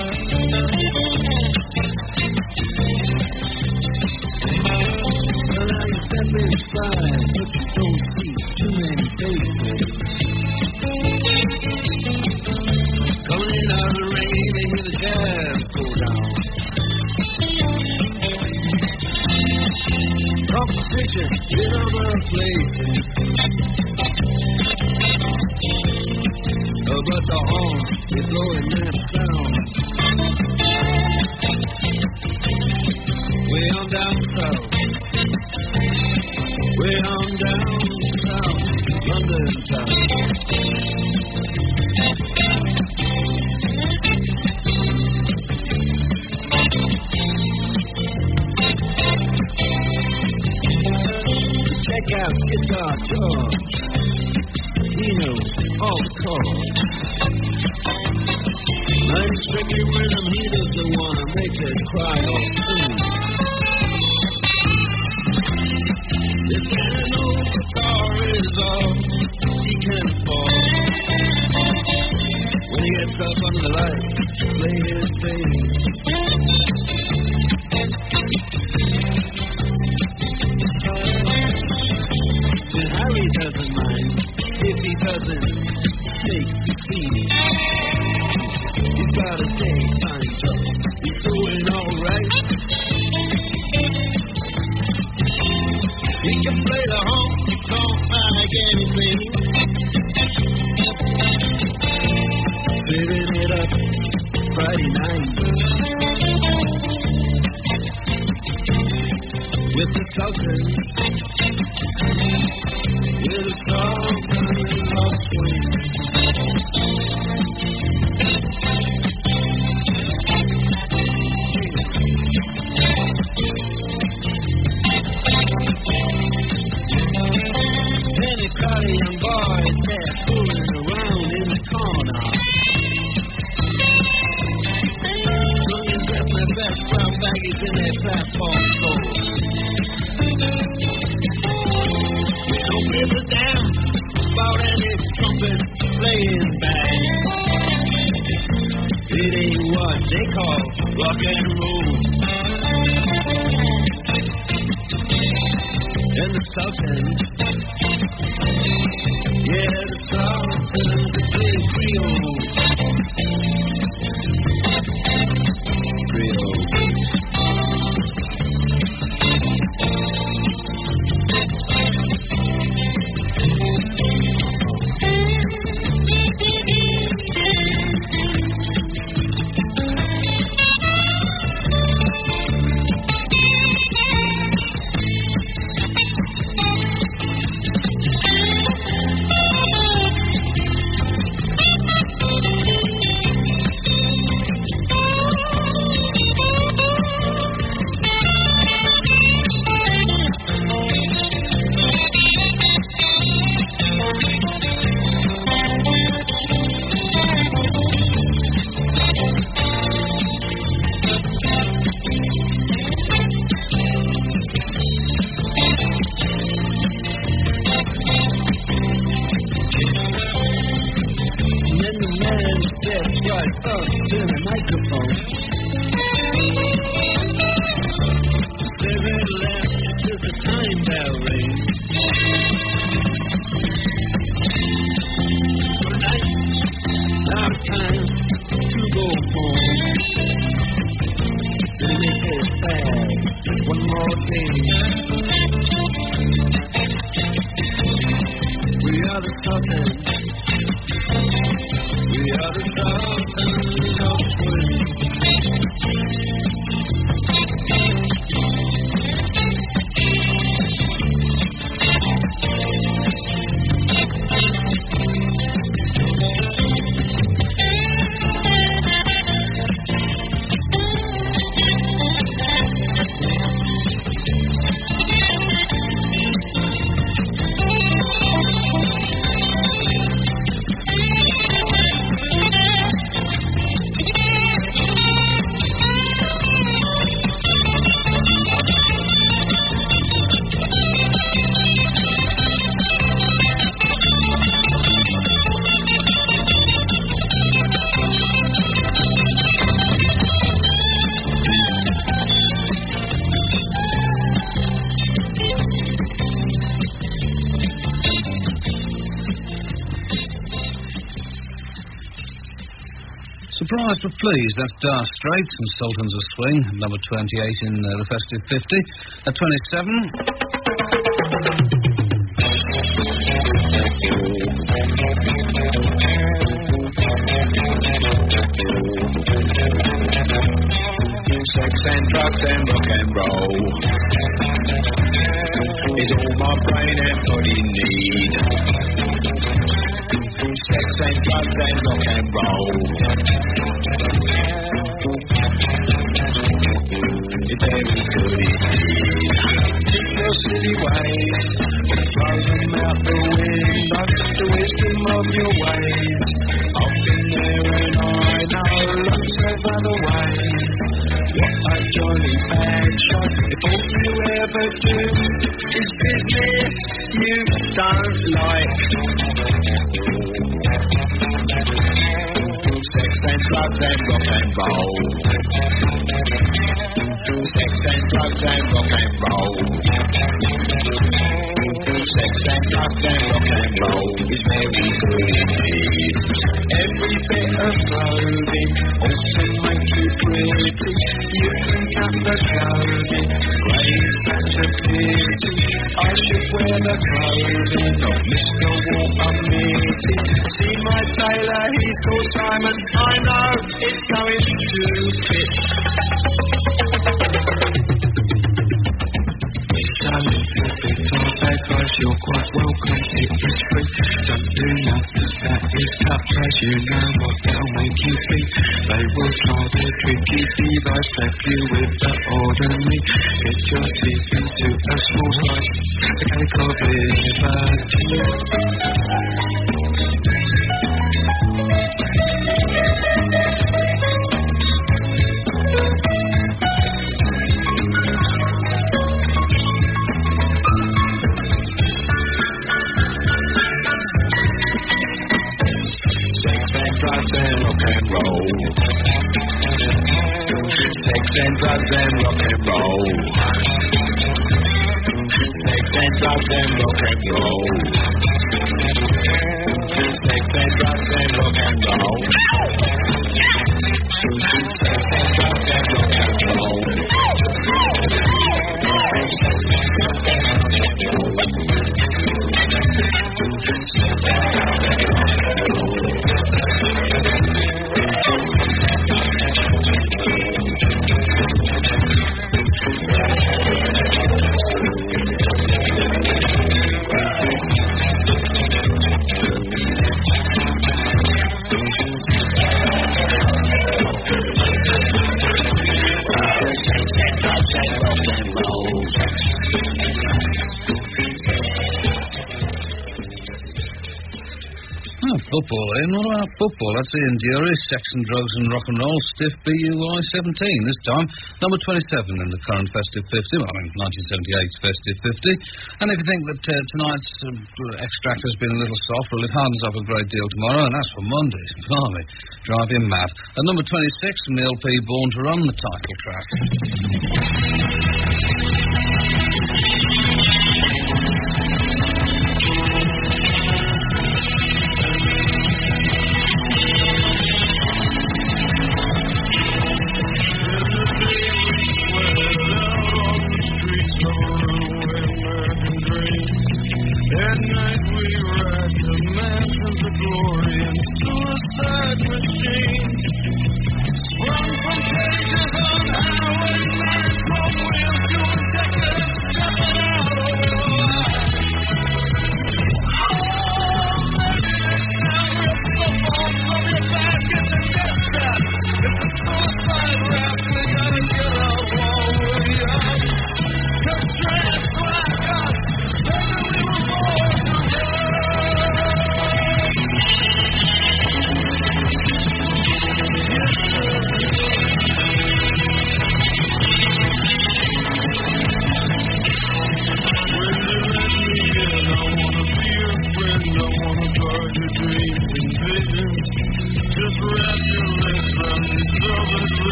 S4: Well, now you step inside, but you don't see too many faces. Coming out of the rain, they hear the jazz go down. Competition in other places. Oh, but the horn is blowing that sound. Way on down south. Way on down south. London town. Check out Guitar George. He knows all the chords. Nice tricky rhythm, he doesn't want to make it cry or sing. If an old guitar is all he can afford, when he gets up under the light to play his thing. And Harry doesn't mind if he doesn't take the key. He's got a daytime job, he's doing alright. He can play the honky tonk like anything. Living it up Friday night with the Sultans, with the Sultans of Swing. Any crowd of young boys there fooling around in the corner. Youngins at my best brown baggies in their platform store. We don't give a damn about any trumpet playing band. It ain't what they call rock and roll. And the Sultans, yeah, the Sultans, the big Creole. Creole. fourteen. We are the Sultans. We are the Sultans of Swing.
S1: Surprised but pleased, that's Dire Straits and Sultans of Swing, number twenty-eight in uh, the Festive fifty. At twenty-seven...
S4: Sex and drugs and rock and roll is all my brain and body need. Sex and drugs and rock and roll. It's very good indeed. Keep your silly ways, throw them out the window, the wisdom of your ways. I've been there and I know lots of other ways. What a jolly bad shot, if all you ever do is business you don't like. Sex and drugs and rock and roll. Sex and drugs and rock and roll. Sex and drugs and rock and roll is very good indeed. Every bit of clothing ought to make you pretty. You can cut the clothing, grey's such a pity. I should wear the clothing of Mister Walter Mitty. See my tailor, he's called Simon. I know it's going to fit. It's a little bit of advice, you're quite welcome, it is free. Don't do nothing that is cut price, you know what they'll make you think. They will try their tricky device, trap you with the ordinary. Get your teeth into a small slice, a cake of liberty. Drugs and rock and roll. Sex and drugs and rock and roll. Sex and drugs and rock and roll. Sex and drugs and rock and roll. Sex and drugs and rock and roll.
S1: Football, Ian. What about football? That's Ian Dury, Sex and Drugs and Rock and Roll, Stiff B U I seventeen. This time, number twenty-seven in the current Festive fifty, well, I mean, nineteen seventy-eight's Festive fifty. And if you think that uh, tonight's uh, extract has been a little soft, well, it hardens up a great deal tomorrow, and that's for Monday. Blimey, drive you mad. At number twenty-six, from the L P Born to Run, the title track.
S4: Street.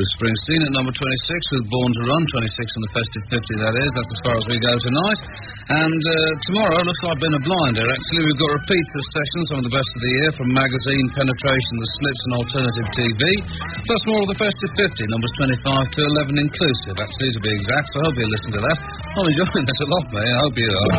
S1: Bruce Springsteen at number twenty-six with Born to Run, twenty-six in the Festive fifty, that is. That's as far as we go tonight. And uh, tomorrow looks like being a blinder, actually. We've got repeats of sessions, some of the best of the year, from Magazine, Penetration, The Slits and Alternative T V, plus more of the Festive fifty, numbers twenty-five to eleven inclusive, actually, to be exact, so I hope you listen to that. I'm enjoying this a lot, mate. I hope you are.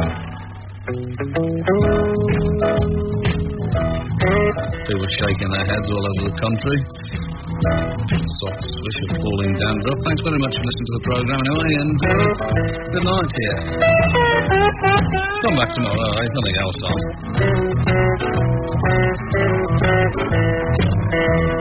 S1: People shaking their heads all over the country. Soft swish of falling dandruff. Thanks very much for listening to the programme anyway, and uh, good night to you. Come back tomorrow, eh? There's nothing else on.